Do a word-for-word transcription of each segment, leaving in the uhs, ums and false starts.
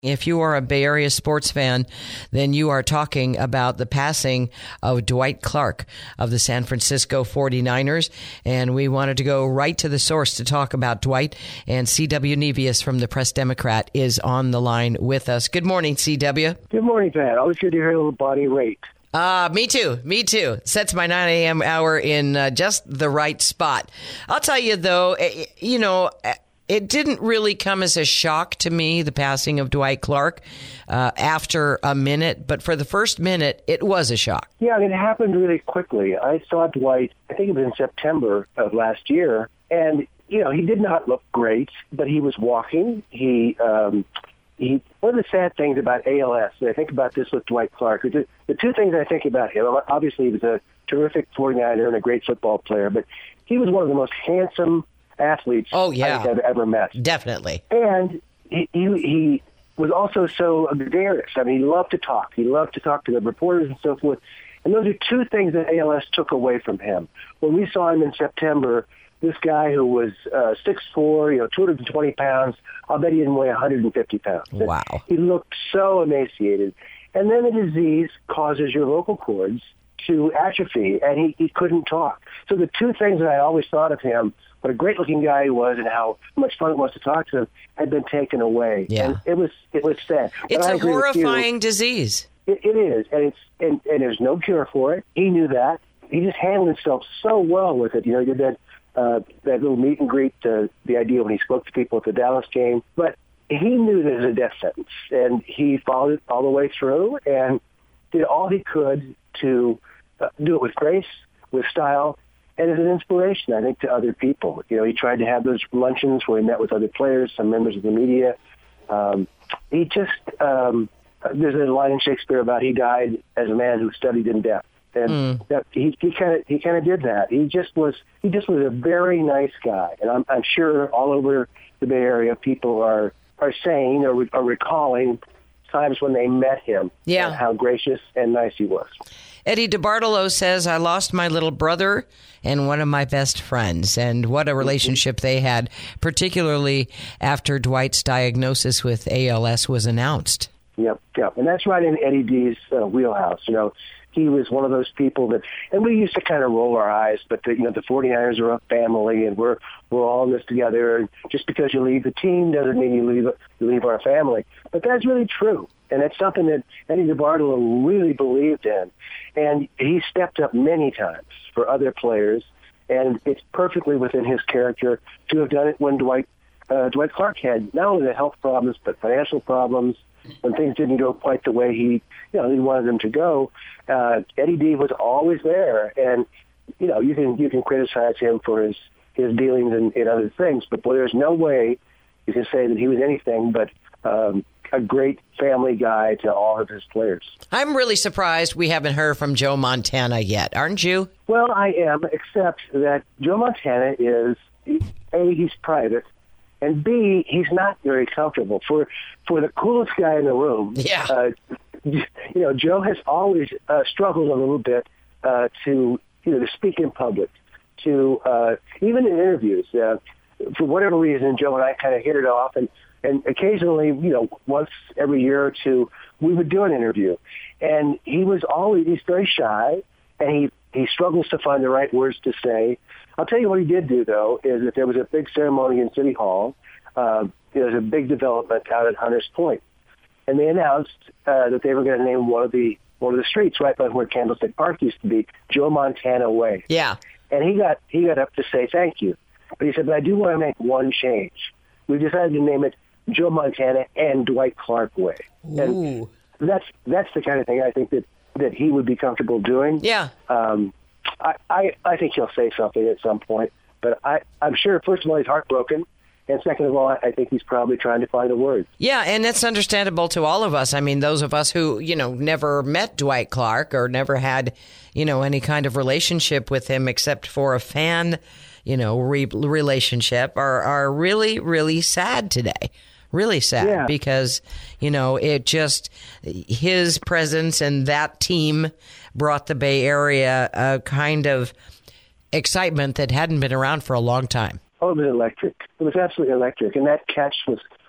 If you are a Bay Area sports fan, then you are talking about the passing of Dwight Clark of the San Francisco forty-niners. And we wanted to go right to the source to talk about Dwight. And C W Nevius from the Press-Democrat is on the line with us. Good morning, C W. Good morning, Pat. Always good to hear a little body rate. Uh, me too. Me too. Sets my nine a.m. hour in uh, just the right spot. I'll tell you, though, you know, it didn't really come as a shock to me, the passing of Dwight Clark, uh, after a minute. But for the first minute, it was a shock. Yeah, I mean, it happened really quickly. I saw Dwight, I think it was in September of last year. And, you know, he did not look great, but he was walking. He, um, he, one of the sad things about A L S, and I think about this with Dwight Clark, the, the two things I think about him, obviously he was a terrific forty-niner and a great football player, but he was one of the most handsome athletes oh, yeah. I've ever met. Definitely. And he, he he was also so gregarious. I mean, he loved to talk. He loved to talk to the reporters and so forth. And those are two things that A L S took away from him. When we saw him in September, this guy who was uh, six foot four, you know, two hundred twenty pounds, I'll bet he didn't weigh one hundred fifty pounds. Wow. And he looked so emaciated. And then the disease causes your vocal cords to atrophy, and he, he couldn't talk. So the two things that I always thought of him, what a great-looking guy he was and how much fun it was to talk to him, had been taken away. Yeah. And it was it was sad. It's a horrifying you, disease. It, it is, and it's and, and there's no cure for it. He knew that. He just handled himself so well with it. You know, he did that, uh, that little meet and greet, uh, the idea when he spoke to people at the Dallas game. But he knew that it was a death sentence, and he followed it all the way through and did all he could to uh, do it with grace, with style, and as an inspiration, I think, to other people. You know, he tried to have those luncheons where he met with other players, some members of the media. Um, he just, um, there's a line in Shakespeare about he died as a man who studied in depth. And mm. that he he kind of he kind of did that. He just was he just was a very nice guy, and I'm I'm sure all over the Bay Area people are are saying or are recalling times when they met him. Yeah. And how gracious and nice he was. Eddie DeBartolo says, I lost my little brother and one of my best friends. And what a relationship they had, particularly after Dwight's diagnosis with A L S was announced. Yep, yep. And that's right in Eddie D's uh, wheelhouse. You know, he was one of those people that, and we used to kind of roll our eyes, but the, you know, the forty-niners are a family, and we're we're all in this together. And just because you leave the team doesn't mean you leave you leave our family. But that's really true, and it's something that Eddie DeBartolo really believed in, and he stepped up many times for other players, and it's perfectly within his character to have done it when Dwight uh, Dwight Clark had not only the health problems but financial problems. When things didn't go quite the way he, you know, he wanted them to go, uh, Eddie D was always there. And you know, you can you can criticize him for his his dealings and, and other things, but boy, there's no way you can say that he was anything but um, a great family guy to all of his players. I'm really surprised we haven't heard from Joe Montana yet, aren't you? Well, I am, except that Joe Montana is A, he's private. And B, he's not very comfortable. For for the coolest guy in the room, yeah. uh, you know, Joe has always uh, struggled a little bit uh, to you know to speak in public, to uh, even in interviews. Uh, for whatever reason, Joe and I kind of hit it off, and and occasionally, you know, once every year or two, we would do an interview. And he was always he's very shy, and he he struggles to find the right words to say. I'll tell you what he did do, though, is that there was a big ceremony in City Hall. Uh, there was a big development out at Hunters Point. And they announced uh, that they were going to name one of the one of the streets right by where Candlestick Park used to be, Joe Montana Way. Yeah. And he got he got up to say thank you. But he said, but I do want to make one change. We decided to name it Joe Montana and Dwight Clark Way. Ooh. And that's that's the kind of thing I think that, that he would be comfortable doing. Yeah. Um, I, I, I think he'll say something at some point, but I, I'm sure, first of all, he's heartbroken, and second of all, I think he's probably trying to find a word. Yeah, and that's understandable to all of us. I mean, those of us who, you know, never met Dwight Clark or never had, you know, any kind of relationship with him except for a fan, you know, re- relationship are, are really, really sad today. Really sad yeah. because, you know, it just, his presence and that team brought the Bay Area a kind of excitement that hadn't been around for a long time. Oh, it was electric. It was absolutely electric. And that catch was,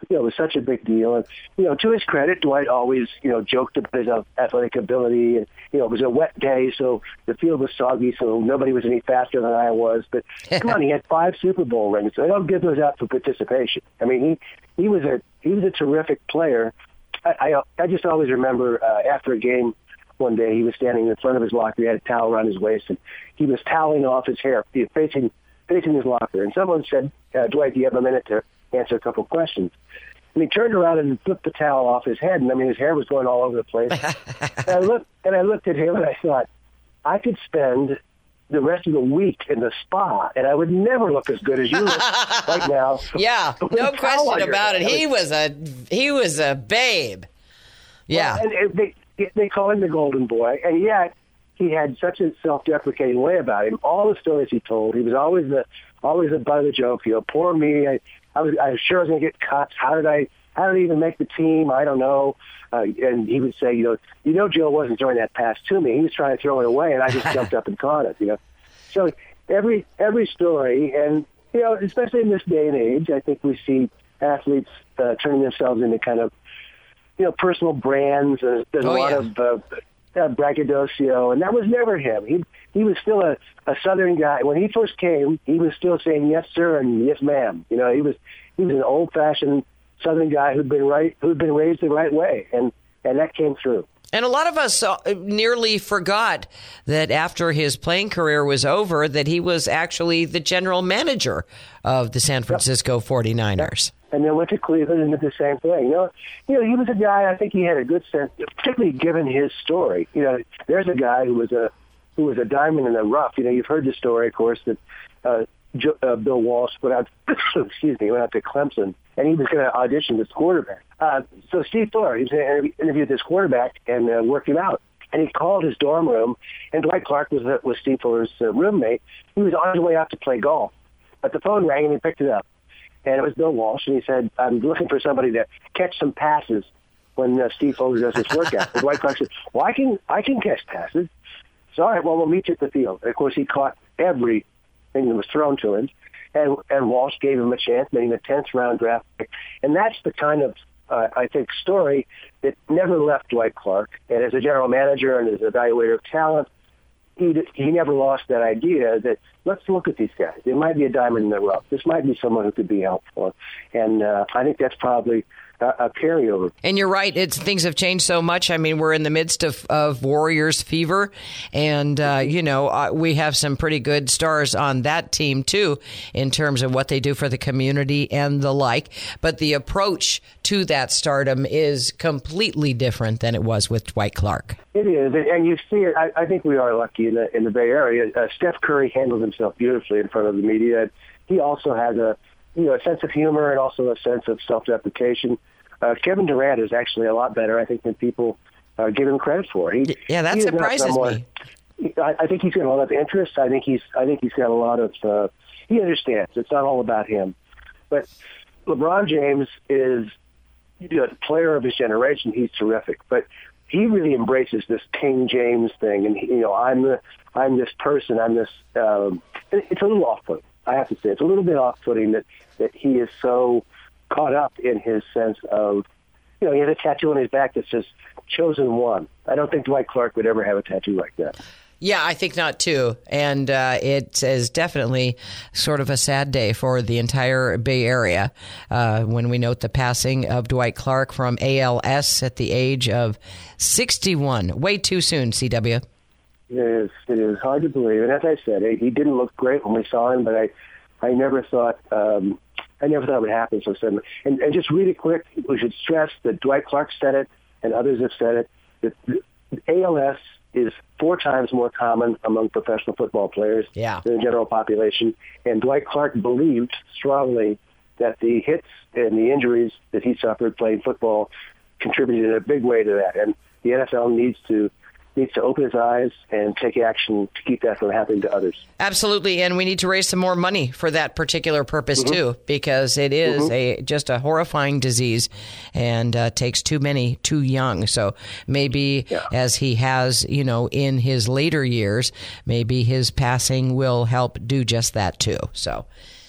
you know, it was such a big deal. And, you know, to his credit, Dwight always, you know, joked about his athletic ability. And, you know, it was a wet day, so the field was soggy, so nobody was any faster than I was. But come on, he had five Super Bowl rings. So I don't give those out for participation. I mean, he, he was a he was a terrific player. I, I, I just always remember uh, after a game one day, he was standing in front of his locker. He had a towel around his waist, and he was toweling off his hair, facing facing his locker. And someone said, uh, Dwight, do you have a minute to answer a couple questions? And he turned around and flipped the towel off his head, and I mean, his hair was going all over the place. and I looked, and I looked at him, and I thought, I could spend the rest of the week in the spa, and I would never look as good as you look right now. Yeah, no question about it. He was a he was a babe. Yeah, well, and they they call him the Golden Boy, and yet he had such a self-deprecating way about him. All the stories he told, he was always the always the butt of the joke. You know, poor me. I, I was I was sure I was going to get cuts. How did I how did I even make the team? I don't know. Uh, and he would say, you know, you know, Joe wasn't throwing that pass to me. He was trying to throw it away, and I just jumped up and caught it. You know, so every every story, and you know, especially in this day and age, I think we see athletes uh, turning themselves into kind of, you know, personal brands. There's, there's oh, a lot yeah. of uh, uh, braggadocio, and that was never him. He he was still a, a Southern guy. When he first came, he was still saying yes, sir, and yes, ma'am. You know, he was he was an old-fashioned Southern guy who'd been right, who'd been raised the right way, and and that came through. And a lot of us nearly forgot that after his playing career was over, that he was actually the general manager of the San Francisco yep. forty-niners. Yep. And then went to Cleveland and did the same thing. You know, you know, he was a guy. I think he had a good sense, particularly given his story. You know, there's a guy who was a who was a diamond in the rough. You know, you've heard the story, of course, that uh, Jo- uh, Bill Walsh went out. excuse me, went out to Clemson, and he was going to audition this quarterback. Uh, so Steve Fuller, he was going to interview this quarterback and uh, work him out. And he called his dorm room, and Dwight Clark was uh, was Steve Fuller's uh, roommate. He was on his way out to play golf, but the phone rang and he picked it up. And it was Bill Walsh, and he said, I'm looking for somebody to catch some passes when uh, Steve Fuller does his workout. And Dwight Clark said, well, I can, I can catch passes. So, all right, well, we'll meet you at the field. And, of course, he caught everything that was thrown to him, and, and Walsh gave him a chance, made him a tenth-round draft pick. And that's the kind of, uh, I think, story that never left Dwight Clark. And as a general manager and as an evaluator of talent, he he never lost that idea that let's look at these guys. They might be a diamond in the rough. This might be someone who could be helpful. And uh, I think that's probably a, a carryover. And you're right. It's things have changed so much. I mean, we're in the midst of, of Warriors fever. And, uh, you know, uh, we have some pretty good stars on that team, too, in terms of what they do for the community and the like. But the approach to that stardom is completely different than it was with Dwight Clark. It is, and you see it. I, I think we are lucky in the in the Bay Area. Uh, Steph Curry handles himself beautifully in front of the media. He also has a you know a sense of humor and also a sense of self-deprecation. Uh, Kevin Durant is actually a lot better, I think, than people uh, give him credit for. He, yeah, that he surprises someone, me. I, I think he's got a lot of interest. I think he's I think he's got a lot of. Uh, he understands it's not all about him, but LeBron James is you know, a player of his generation. He's terrific, but he really embraces this King James thing, and you know, I'm the, I'm this person, I'm this. Um, it's a little off-putting, I have to say. It's a little bit off-putting that that he is so caught up in his sense of, you know, he has a tattoo on his back that says "Chosen One." I don't think Dwight Clark would ever have a tattoo like that. Yeah, I think not, too. And uh, it is definitely sort of a sad day for the entire Bay Area uh, when we note the passing of Dwight Clark from A L S at the age of sixty-one. Way too soon, C W. It is. It is hard to believe. And as I said, he didn't look great when we saw him, but I, I never thought um, I never thought it would happen so suddenly. And, and just really quick, we should stress that Dwight Clark said it, and others have said it, that A L S is four times more common among professional football players yeah. than the general population. And Dwight Clark believed strongly that the hits and the injuries that he suffered playing football contributed in a big way to that. And the N F L needs to needs to open his eyes and take action to keep that from happening to others. Absolutely, and we need to raise some more money for that particular purpose, mm-hmm. too, because it is mm-hmm. a just a horrifying disease and uh, takes too many too young. So maybe yeah. as he has, you know, in his later years, maybe his passing will help do just that, too. So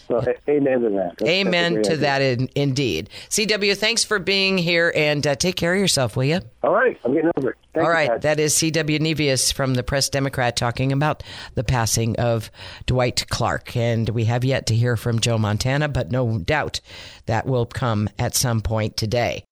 Well, amen to that. That's, amen that's to idea. that, in, indeed. C W, thanks for being here, and uh, take care of yourself, will you? All right. I'm getting over it. Thank All you, right. guys. That is C W Nevius from the Press Democrat talking about the passing of Dwight Clark. And we have yet to hear from Joe Montana, but no doubt that will come at some point today.